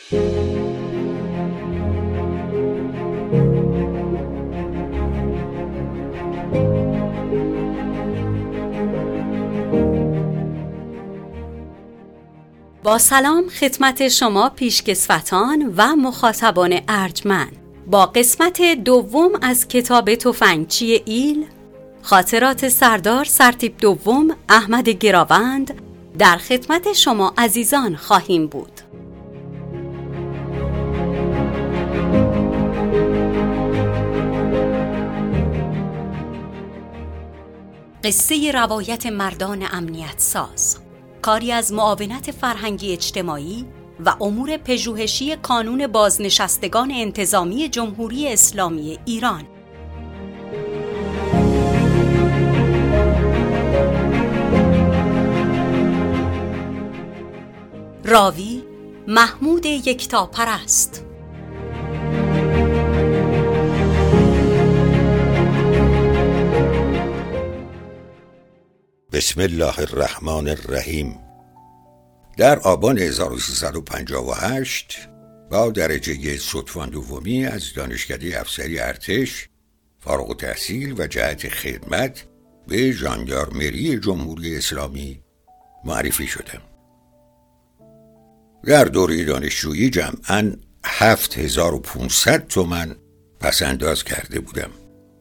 با سلام خدمت شما پیشکسوتان و مخاطبان ارجمند. با قسمت دوم از کتاب تفنگچی ایل، خاطرات سردار سرتیپ دوم احمد گراوند در خدمت شما عزیزان خواهیم بود. قصه روایت مردان امنیت ساز، کاری از معاونت فرهنگی اجتماعی و امور پژوهشی کانون بازنشستگان انتظامی جمهوری اسلامی ایران. راوی محمود یکتاپرست. بسم الله الرحمن الرحیم. در آبان 1358 با درجه صدفان دومی از دانشکده افسری ارتش فارغ التحصیل و جهت خدمت به ژاندارمری جمهوری اسلامی معرفی شدم. در دوره دانشجویی جمعاً 7500 تومان پس‌انداز کرده بودم.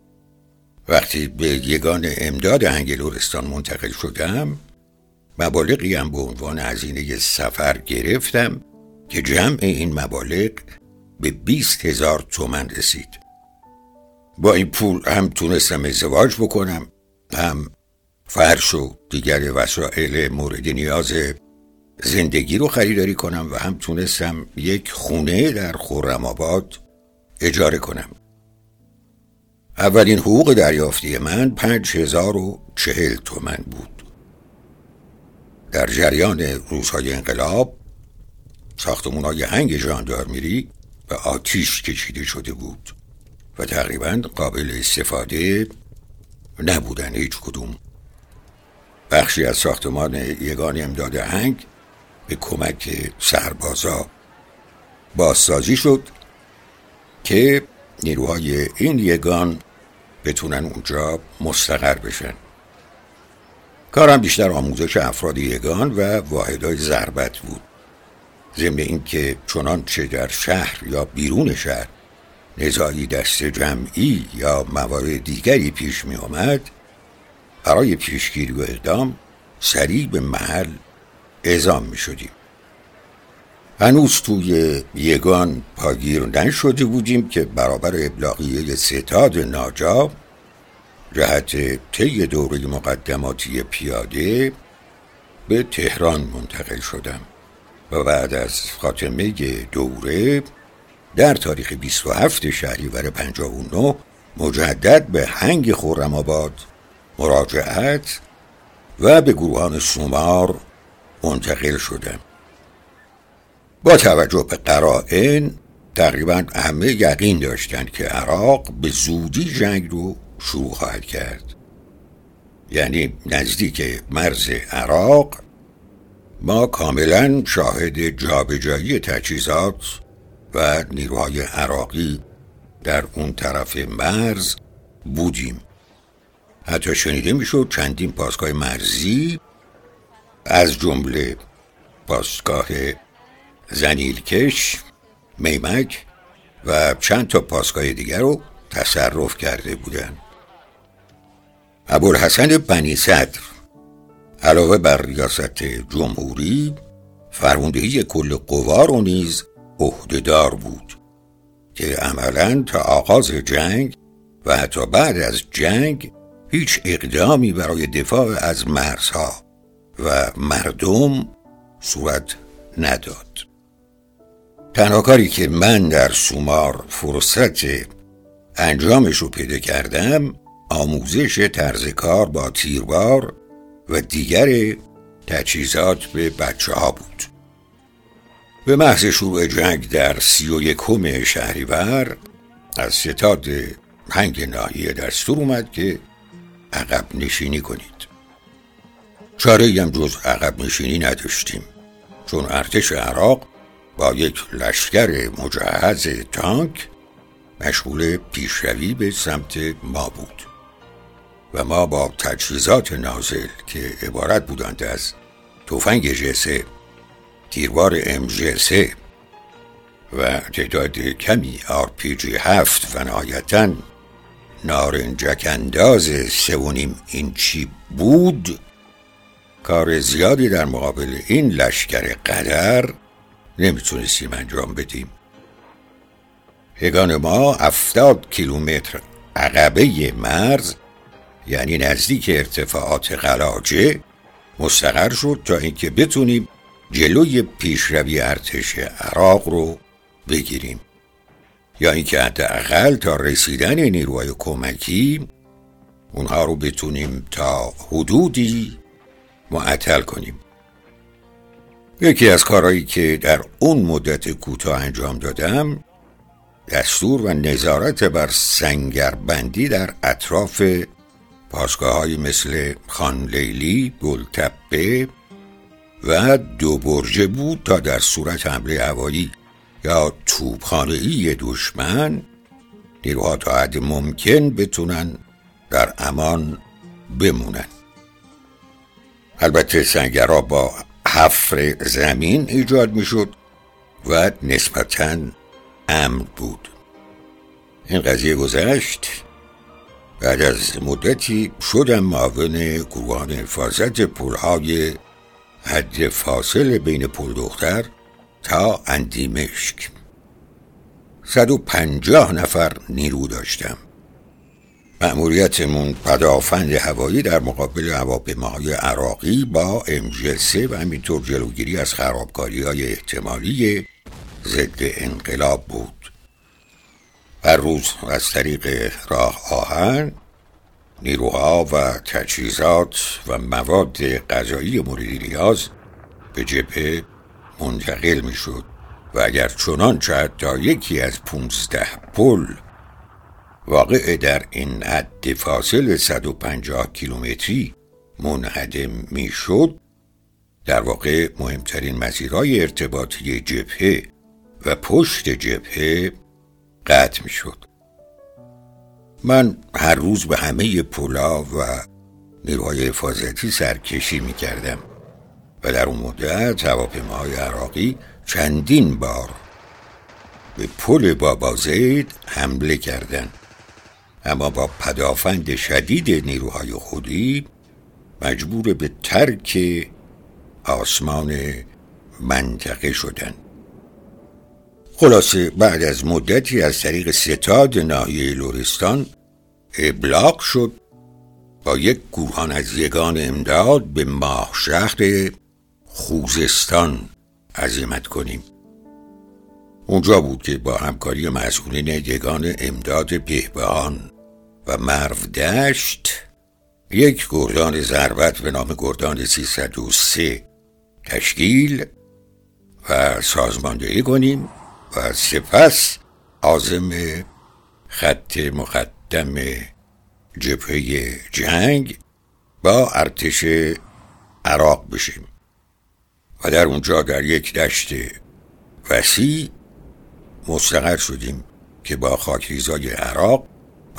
وقتی به یگان امداد انگلستان منتقل شدم، مبالغی هم به عنوان هزینه سفر گرفتم که جمع این مبالغ به 20,000 تومان رسید. با این پول هم تونستم ازدواج بکنم، هم فرش و دیگر وسایل مورد نیاز زندگی رو خریداری کنم و هم تونستم یک خونه در خرم‌آباد اجاره کنم. اولین حقوق دریافتی من 5040 تومان بود. در جریان روزهای انقلاب ساختمان‌های هنگ ژاندارمری به آتش کشیده شده بود و تقریباً قابل استفاده نبودن هیچ کدوم. بخشی از ساختمان یگان امداد هنگ به کمک سربازا بازسازی شد که نیروهای این یگان بتونن اونجا مستقر بشن. کارم بیشتر آموزش افراد یگان و واحدهای ضربت بود. ضمن این که چنانچه در شهر یا بیرون شهر نزاعی دست جمعی یا موارد دیگری پیش می آمد، برای پیشگیری و اقدام سریع به محل اعزام می شدیم. هنوز توی یگان پاگیر نشده بودیم که برابر ابلاغیه ستاد ناجا جهت طی دوره مقدماتی پیاده به تهران منتقل شدم و بعد از خاتمه دوره در تاریخ 27 شهریور 59 مجدد به هنگ خرم‌آباد مراجعت و به گروهان سومار منتقل شدم. با توجه به قرائن تقریباً همه یقین داشتند که عراق به زودی جنگ رو شروع خواهد کرد. یعنی نزدیک مرز عراق ما کاملاً شاهد جابجایی تجهیزات و نیروهای عراقی در اون طرف مرز بودیم. حتی شنیده میشد چندین پاسگاه مرزی از جمله پاسگاه زنیلکش، میمک و چند تا پاسگاه دیگر رو تصرف کرده بودند. ابوالحسن بنی صدر علاوه بر ریاست جمهوری فرماندهی کل قوا رو نیز عهده‌دار بود که عملاً تا آغاز جنگ و حتی بعد از جنگ هیچ اقدامی برای دفاع از مرزها و مردم صورت نداد. تنها کاری که من در سومار فرصت انجامش رو پیدا کردم آموزش طرز کار با تیربار و دیگر تجهیزات به بچه ها بود. به محض شروع جنگ در 31 شهریور از ستاد هنگ ناحیه دستور اومد که عقب نشینی کنید. چاره‌ای هم جز عقب نشینی نداشتیم، چون ارتش عراق با یک لشکر مجهز تانک مشغول پیشروی به سمت ما بود و ما با تجهیزات نازل که عبارت بودند از تفنگ جسه، تیروار MG3 و تعداد کمی RPG 7 و نهایتاً نارنجک انداز 3.5 اینچی بود، کار زیادی در مقابل این لشکر قدر نمیتونستیم انجام بدیم. یگان ما 70 کیلومتر عقبه مرز، یعنی نزدیک ارتفاعات قلاجه، مستقر شد تا اینکه بتونیم جلوی پیشروی ارتش عراق رو بگیریم، یا اینکه حداقل تا رسیدن نیروهای کمکی اونها رو بتونیم تا حدودی معطل کنیم. یکی از کارهایی که در اون مدت کوتاه انجام دادم دستور و نظارت بر سنگربندی در اطراف پاسگاه‌های مثل خان لیلی، گلتپه و دو برجه بود تا در صورت حمله هوایی یا توپخانه‌ای دشمن نیروها تا حد ممکن بتونن در امان بمونن. البته سنگرها با حفر زمین ایجاد میشد و نسبتاً امن بود. این قضیه گذشت. بعد از مدتی شدم معاون گروهان حفاظت پل‌های حد فاصل بین پل دختر تا اندیمشک. 150 نفر نیرو داشتم. مأموریتمون پدافند هوایی در مقابل هواپیماهای عراقی با MG3 و همینطور جلوگیری از خرابکاری‌های احتمالی ضد انقلاب بود. هر روز از طریق راه آهن نیروها و تجهیزات و مواد غذایی مورد نیاز به جبهه منتقل می شد و اگر چنانچه حتی یکی از 15 پل واقع در این حد فاصل 150 کیلومتری منهدم می شد، در واقع مهمترین مسیرهای ارتباطی جبهه و پشت جبهه قطع می شد. من هر روز به همه پل‌ها و نیروهای حفاظتی سرکشی می کردم و در اون مدت هواپیماهای عراقی چندین بار به پل بابا زید حمله کردند، اما با پدافند شدید نیروهای خودی مجبور به ترک آسمان منطقه شدند. خلاصه بعد از مدتی از طریق ستاد ناحیه لرستان ابلاغ شد با یک گروهان از یگان امداد به ماه شهر خوزستان عزیمت کنیم. اونجا بود که با همکاری مسئولین یگان امداد بهبهان و مرودشت یک گردان ضربت به نام گردان 303 تشکیل و سازماندهی کنیم و سپس عازم خط مقدم جبهه جنگ با ارتش عراق بشیم و در اونجا در یک دشت وسیع مستقر شدیم که با خاکریزای عراق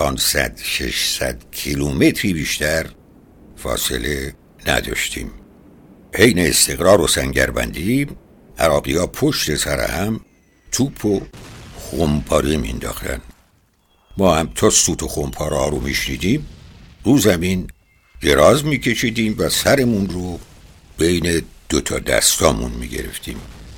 500-600 کیلومتری بیشتر فاصله نداشتیم. حین استقرار و سنگربندی عراقی ها پشت سر هم توپ و خمپاره مینداختن. ما هم تا سوت و خمپاره ها رو میشنیدیم رو زمین دراز میکشیدیم و سرمون رو بین دوتا دستامون میگرفتیم.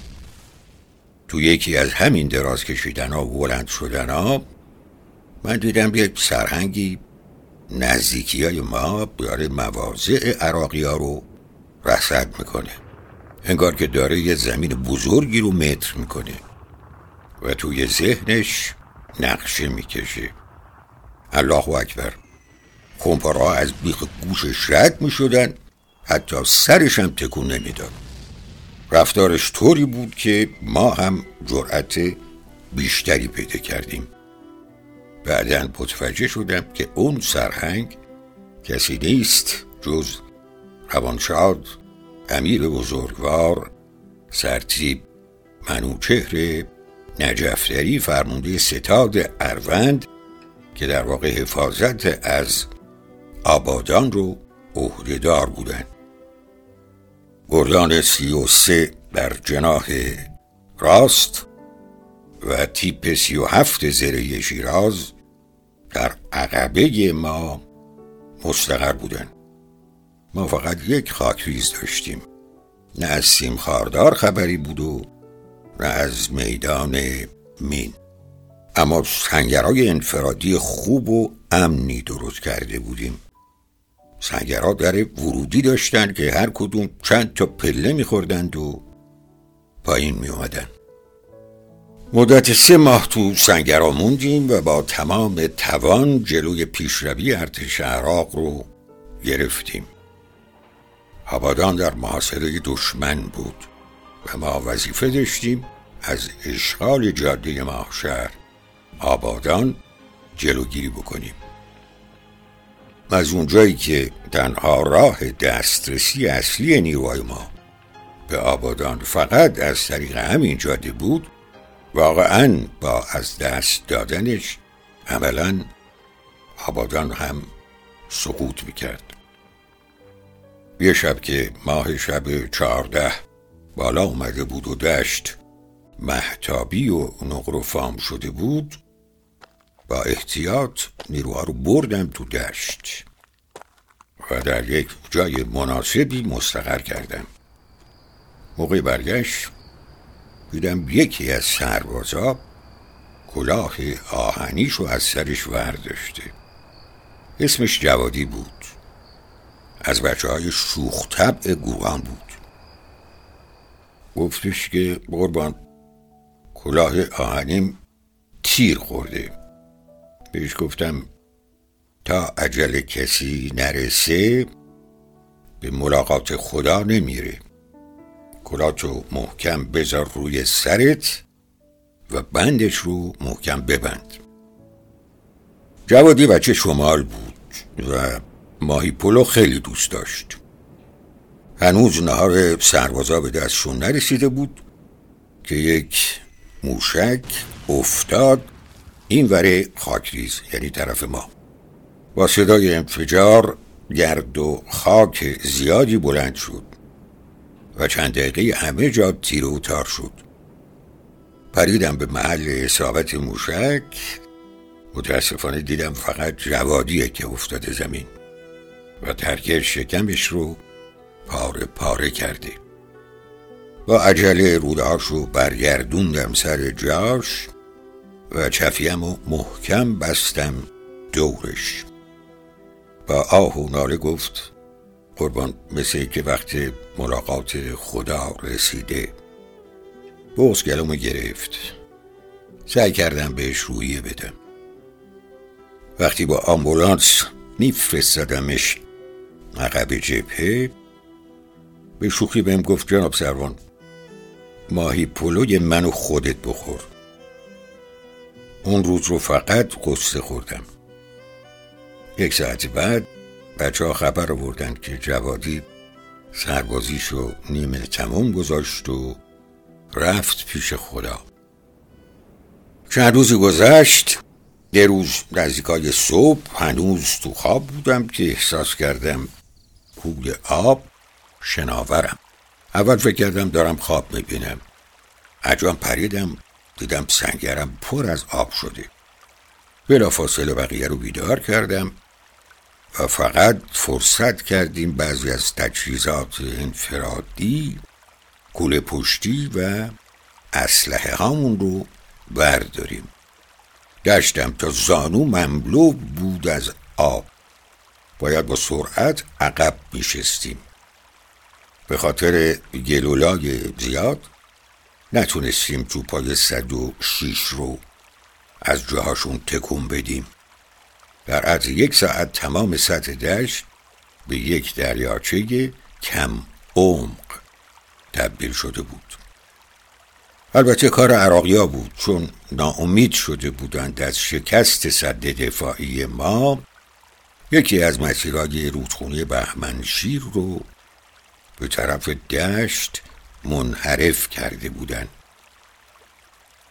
تو یکی از همین دراز کشیدن ها و بلند شدن ها من دیدم یک سرهنگی نزدیکی های ما داره مواضع عراقی ها رو رصد میکنه، انگار که داره یه زمین بزرگی رو متر میکنه و توی ذهنش نقشه میکشه. الله اکبر. خمپاره ها از بیخ گوشش رد میشدن، حتی سرش هم تکون نمیداد. رفتارش طوری بود که ما هم جرأت بیشتری پیدا کردیم. بعداً متوجه شدم که اون سرهنگ کسی نیست جز روانشاد امیر بزرگوار سرتیپ منوچهر نجفدری فرمانده ستاد اروند که در واقع حفاظت از آبادان رو عهده‌دار بودند. گردان 33 در جناح راست و تیپ 37 زره شیراز در عقبه ما مستقر بودن. ما فقط یک خاکریز داشتیم، نه از سیم خاردار خبری بود و نه از میدان مین، اما سنگرهای انفرادی خوب و امنی درست کرده بودیم. سنگرها در ورودی داشتن که هر کدوم چند تا پله میخوردند و پایین میومدن. مدت 3 ماه تو سنگرها موندیم و با تمام توان جلوی پیشروی ارتش عراق رو گرفتیم. آبادان در محاصره دشمن بود و ما وظیفه داشتیم از اشغال جاده ماهشهر آبادان جلوگیری بکنیم. از اونجایی که تنها راه دسترسی اصلی نیروهای ما به آبادان فقط از طریق همین جاده بود، واقعاً با از دست دادنش عملاً آبادان هم سقوط میکرد. یه شب که ماه شب 14 بالا اومده بود و دشت مهتابی و نقر و فام شده بود، با احتیاط نیروها رو بردم تو دشت و در یک جای مناسبی مستقر کردم. موقع برگشت دیدم یکی از سربازا کلاه آهنیش رو از سرش ورداشته. اسمش جوادی بود، از بچه‌های شوخ طبع گروهان بود. گفتش که قربان کلاه آهنیم تیر خورده. بهش گفتم تا اجل کسی نرسه به ملاقات خدا نمیره. کلاهتو محکم بذار روی سرت و بندش رو محکم ببند. جوادی بچه شمال بود و ماهی پلو خیلی دوست داشت. هنوز نهار سربازا به دستشون نرسیده بود که یک موشک افتاد این وره خاکریز، یعنی طرف ما. با صدای انفجار گرد و خاک زیادی بلند شد و چند دقیقه همه جا تیر و تار شد. پریدم به محل اصابت موشک، متاسفانه دیدم فقط جوادیه که افتاده زمین و ترکه شکمش رو پاره پاره کرده. با عجله رودهاشو برگردوندم سر جاش و چفیه‌مو محکم بستم دورش. با آه و ناله گفت قربان مثل که وقت ملاقات خدا رسیده. بغض گلومو گرفت. سعی کردم بهش رویه بدم. وقتی با آمبولانس میفرستادمش عقب جبهه، به شوخی بهم گفت جناب سروان ماهی پلوی من و خودت بخور. اون روز رو فقط قصه خوردم. 1 ساعت بعد بچه ها خبر آوردن که جوادی سربازیشو نیمه تمام گذاشت و رفت پیش خدا. چند روزی گذشت. 1 روز نزدیکای صبح هنوز تو خواب بودم که احساس کردم کوه آب شناورم. اول فکر کردم دارم خواب میبینم. عجب پریدم دیدم سنگرم پر از آب شده. بلافاصله بقیه رو بیدار کردم و فقط فرصت کردیم بعضی از تجهیزات انفرادی، کوله پشتی و اسلحه هامون رو برداریم. دشتم تا زانو مملو بود از آب. باید با سرعت عقب میشستیم. به خاطر گلولای زیاد نتونستیم توپای 106 رو از جاهاشون تکون بدیم. در عرض 1 ساعت تمام سطح دشت به یک دریاچه کم عمق تبدیل شده بود. البته کار عراقی‌ها بود، چون ناامید شده بودند از شکست سد دفاعی ما. یکی از مسیرهای رودخونه بهمنشیر رو به طرف دشت منحرف کرده بودند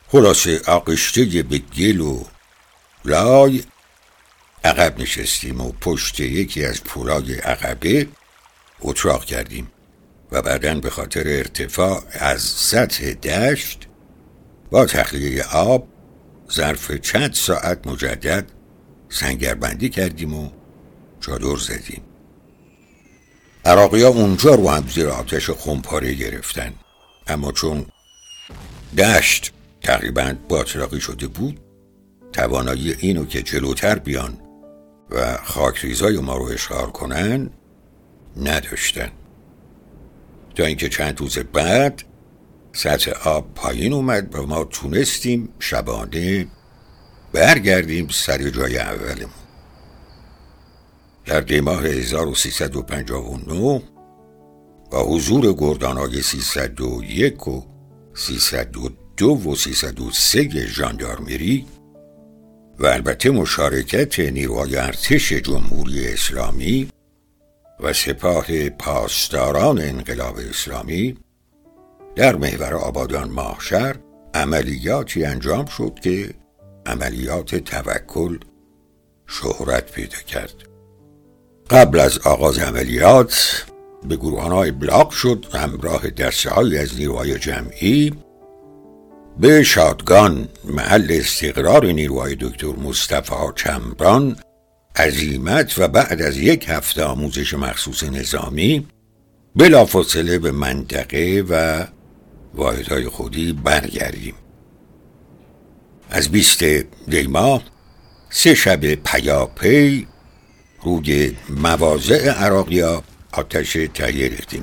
خلاصه آغشته به گل و لای عقب نشستیم و پشت یکی از پولای عقبه اتراق کردیم و بعداً به خاطر ارتفاع از سطح دشت با تخلیه آب ظرف چند ساعت مجدد سنگربندی کردیم و چادر زدیم. عراقی ها اونجا رو هم زیر آتش خمپاره گرفتن، اما چون دشت تقریباً باتلاقی شده بود توانایی اینو که جلوتر بیان و خاکریزای ما رو اشغال کنن نداشتن، تا اینکه چند روز بعد سطح آب پایین اومد و ما تونستیم شبانه برگردیم سر جای اولمون. در دیماه 1359 با حضور گردانهای 301 و 302 و 303 ژاندارمری و البته مشارکت نیروهای ارتش جمهوری اسلامی و سپاه پاسداران انقلاب اسلامی در محور آبادان ماهشهر عملیاتی انجام شد که عملیات توکل شهرت پیدا کرد. قبل از آغاز عملیات به گروهان‌های ابلاغ شد همراه دسته‌هایی از نیروهای جمعی به شادگان محل استقرار نیروهای دکتر مصطفی چمران عزیمت و بعد از 1 هفته آموزش مخصوص نظامی بلافاصله به منطقه و واحدهای خودی برگردیم. از 20 دیماه 3 شب پیاپی روی مواضع عراقی‌ها آتش تهیه ریختیم.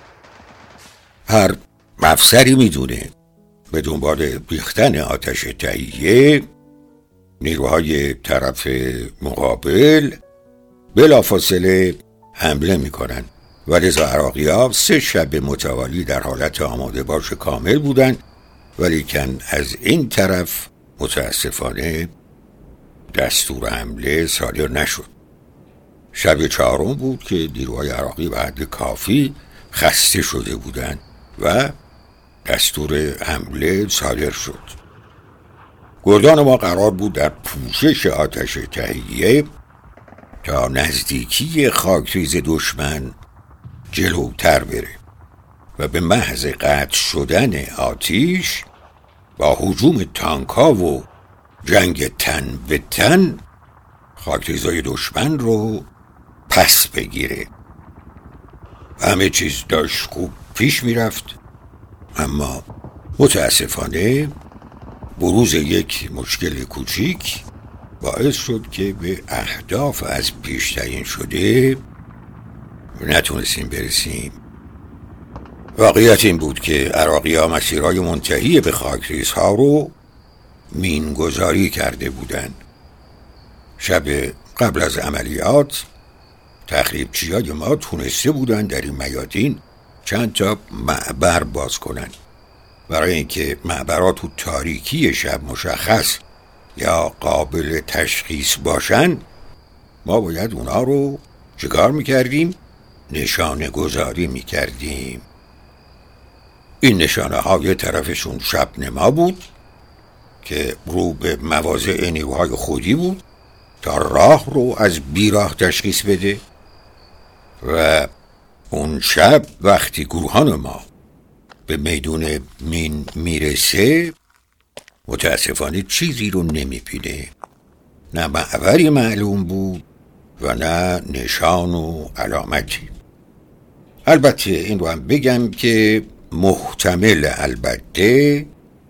هر افسری میدونه به دنبال ریختن آتش تهیه نیروهای طرف مقابل بلافاصله حمله میکنن و لذا عراقی‌ها 3 شب متوالی در حالت آماده باش کامل بودن، ولیکن از این طرف متاسفانه دستور حمله صادر نشد. شب 4 بود که نیروهای عراقی به حد کافی خسته شده بودند و دستور حمله صادر شد. گردان ما قرار بود در پوشش آتش تهیه تا نزدیکی خاکریز دشمن جلوتر بره و به محض قطع شدن آتش با هجوم تانک‌ها و جنگ تن به تن خاکریزای دشمن رو پس بگیره. همه چیز داشت خوب پیش میرفت، اما متاسفانه بروز یک مشکل کوچیک باعث شد که به اهداف از پیش تعیین شده نتونستیم برسیم. واقعیت این بود که عراقی‌ها مسیرهای منتهی به خاکریزها رو مینگذاری کرده بودند. شب قبل از عملیات تخریبچیای ما تونسته بودن در این میادین چند تا معبر باز کنن. برای اینکه معبرات تو تاریکی شب مشخص یا قابل تشخیص باشن ما باید اونا رو چیکار میکردیم؟ نشانه گذاری میکردیم. این نشانه های طرفشون شبنما بود که رو به مواضع نیروهای خودی بود تا راه رو از بیراه تشخیص بده و اون شب وقتی گروهان ما به میدون مین میرسه متاسفانه چیزی رو نمیبینه، نه معبری معلوم بود و نه نشان و علامتی. البته این رو هم بگم که محتمل البته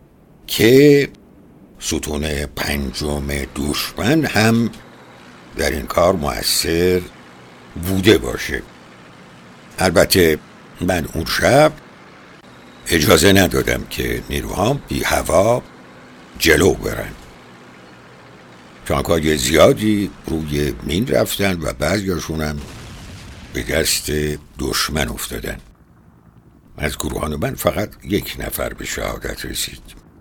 که ستون 5 دشمن هم در این کار مؤثر بوده باشه. البته من اون شب اجازه ندادم که نیروهام بی هوا جلو برن. تانک‌های زیادی روی مین رفتن و بعضیاشون هم به دست دشمن افتادن. از گروهان من فقط 1 نفر به شهادت رسید.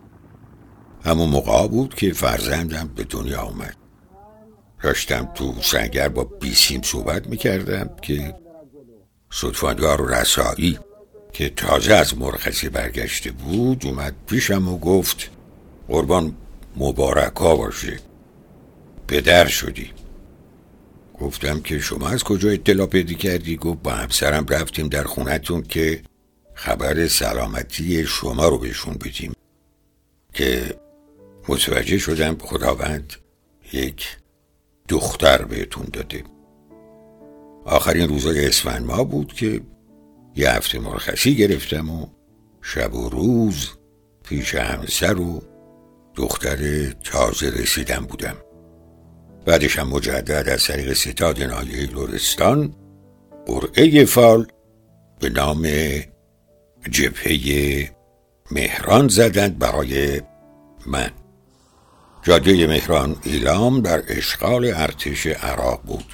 همون موقع بود که فرزندم به دنیا آمد. داشتم تو سنگر با بیسیم صحبت میکردم که صدفاندار رسایی که تازه از مرخصی برگشته بود اومد پیشم و گفت قربان مبارکا باشه، پدر شدی. گفتم که شما از کجا اطلاع پیدا کردی؟ گفت با همسرم رفتیم در خونتون که خبر سلامتی شما رو بهشون بدیم، که متوجه شدم خداوند یک دختر بهتون داده. آخرین روزای اسفند ماه بود که یه هفته مرخصی گرفتم و شب و روز پیش همسر و دختر تازه رسیدم بودم. بعدش هم مجدد از طریق ستاد ناحیه لرستان قرعه فال به نام جبهه مهران زدند برای من. جاده مهران ایلام در اشغال ارتش عراق بود.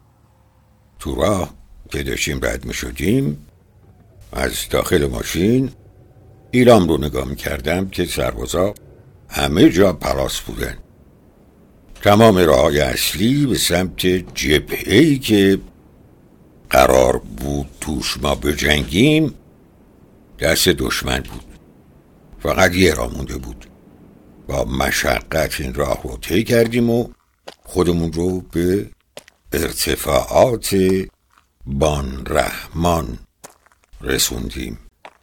تو راه که داشتیم رد می شدیم از داخل ماشین ایلام رو نگاه می کردم که سربازا همه جا پلاس بودن. تمام راه‌های اصلی به سمت جبهه‌ای که قرار بود توش ما بجنگیم دست دشمن بود. فقط یه راه مونده بود. با مشقت این راه رو طی کردیم و خودمون رو به ارتفاعات بانرحمان رسوندیم.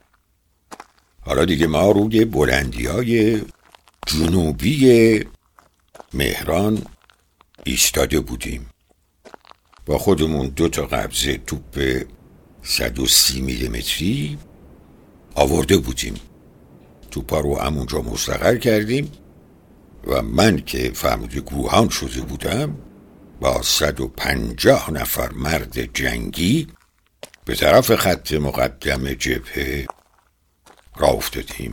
حالا دیگه ما روی بلندی‌های جنوبی مهران ایستاده بودیم. با خودمون 2 قبضه توپ 130 میلیمتری آورده بودیم. توپا رو همونجا مستقر کردیم و من که فرمانده گروهان شده بودم با 150 نفر مرد جنگی به طرف خط مقدم جبهه راه افتادیم.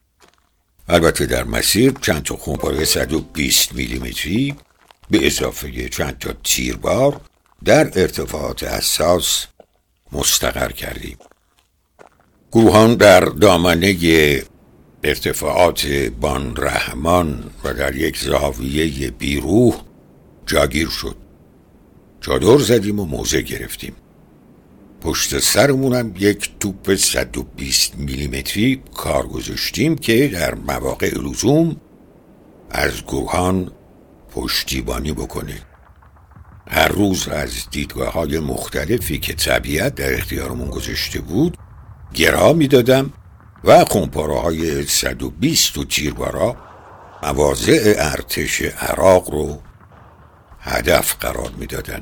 البته در مسیر چند تا خونپاره 120 میلیمتری به اضافه چند تا تیربار در ارتفاعات حساس مستقر کردیم. گروهان در دامنه ارتفاعات بانرحمان و در یک زاویه بیروح جاگیر شد. چادر زدیم و موضع گرفتیم. پشت سرمونم یک توپ 120 میلیمتری کار گذاشتیم که در مواقع لزوم از گروهان پشتیبانی بکنه. هر روز از دیدگاه‌های مختلفی که طبیعت در اختیارمون گذاشته بود گرا می‌دادم و خونپاره‌های 120 و تیربارا مواضع ارتش عراق رو هدف قرار می‌دادن.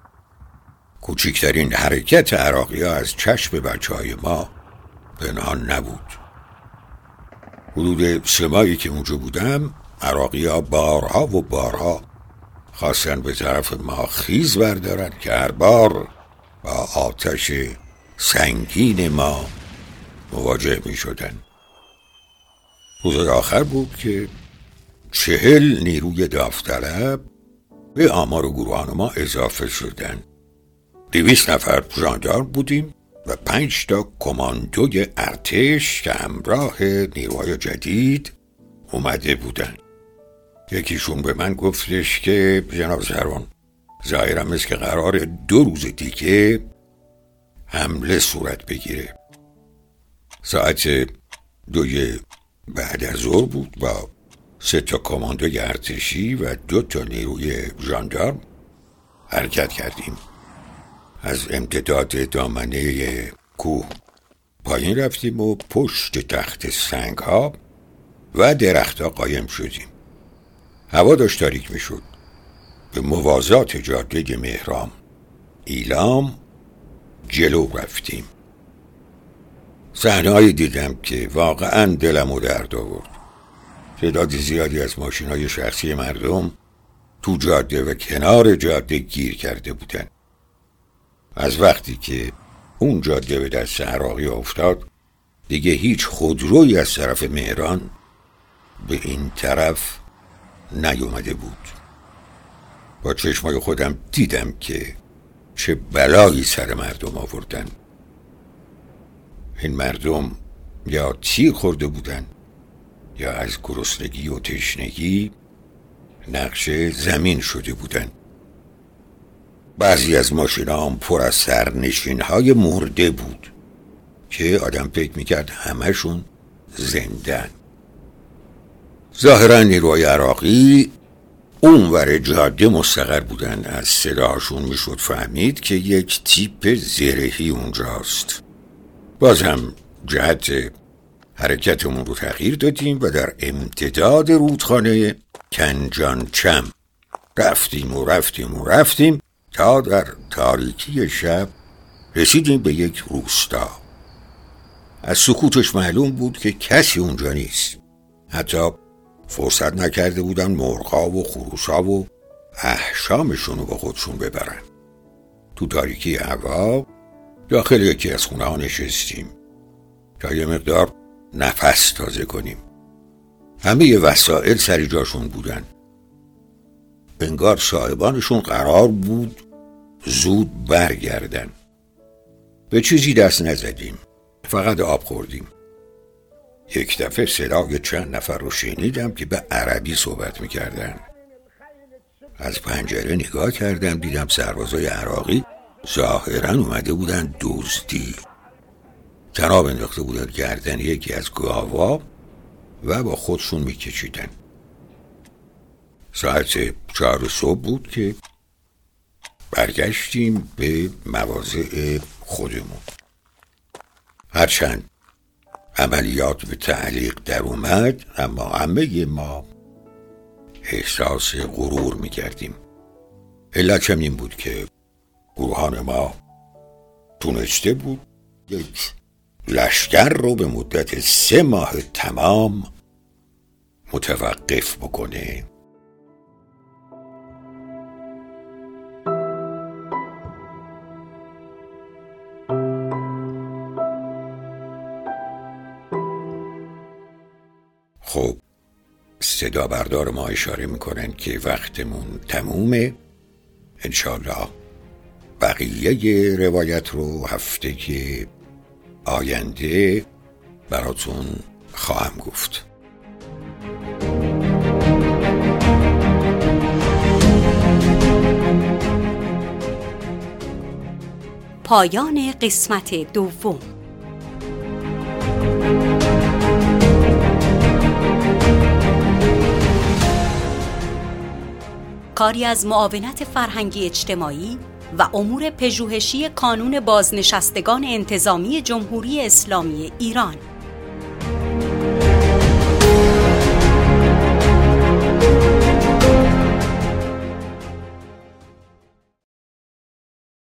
کوچکترین حرکت عراقی‌ها از چشم بچه‌های ما پنهان نبود. حدود 3 ماهی که اونجا بودم عراقی‌ها بارها و بارها خواستن به طرف ما خیز بردارن که هر بار با آتش سنگین ما مواجه می شدن. روز آخر بود که 40 نیروی داوطلب به آمار گروهان ما اضافه شدن. 200 نفر ژاندارم بودیم و 5 تا کماندوی ارتش که همراه نیروهای جدید اومده بودن. یکیشون به من گفتش که جناب سروان ظاهرا است که قرار 2 روز دیگه حمله صورت بگیره. ساعت 2 بعد از ظهر بود. با 3 تا کماندوی ارتشی و 2 تا نیروی ژاندارم حرکت کردیم. از امتداد دامنه کوه پایین رفتیم و پشت تخت سنگ ها و درخت ها قایم شدیم. هوا داشت تاریک می شد. به موازات جاده مهران ایلام جلو رفتیم. صحنه‌ای دیدم که واقعا دلمو درد آورد. تعداد زیادی از ماشین‌های شخصی مردم تو جاده و کنار جاده گیر کرده بودن. از وقتی که اون جاده به دست عراقی افتاد دیگه هیچ خودرویی از طرف مهران به این طرف نیومده بود. با چشمای خودم دیدم که چه بلایی سر مردم آوردن. این مردم یا تیر خورده بودن یا از گرسنگی و تشنگی نقش زمین شده بودن. بعضی از ماشینا هم پر از سرنشین‌های مرده بود که آدم فکر میکرد همشون زندن. ظاهرا نیروهای عراقی اونور جاده مستقر بودن. از صداشون میشد فهمید که یک تیپ زرهی اونجاست. باز هم جهت حرکتمون رو تغییر دادیم و در امتداد رودخانه کنجانچم رفتیم تا در تاریکی شب رسیدیم به یک روستا. از سکوتش معلوم بود که کسی اونجا نیست. حتی فرصت نکرده بودن مرغا و خروسا و احشامشون رو با خودشون ببرن. تو تاریکی هوا داخل یکی از خونه ها نشستیم تا یه مقدار نفس تازه کنیم. همه وسایل سر جاشون بودن. انگار صاحبانشون قرار بود زود برگردن. به چیزی دست نزدیم، فقط آب خوردیم. یک دفعه صدای چند نفر رو شنیدم که به عربی صحبت میکردن. از پنجره نگاه کردم، دیدم سربازای عراقی ظاهرا اومده بودن دزدی. تناب انداخته بودن گردن یکی از گاوا و با خودشون میکشیدن. ساعت 4 صبح بود که برگشتیم به مواضع خودمون. هرچند عملیات به تعلیق در اومد، اما همه ما احساس غرور میکردیم. علت هم این بود که گروهان ما تونسته بود یک لشکر رو به مدت 3 ماه تمام متوقف بکنه. خب صدا بردار ما اشاره میکنن که وقتمون تمومه. انشالله بقیه روایت رو هفته که آینده براتون خواهم گفت. پایان قسمت دوم. کاری از معاونت فرهنگی اجتماعی و امور پژوهشی کانون بازنشستگان انتظامی جمهوری اسلامی ایران.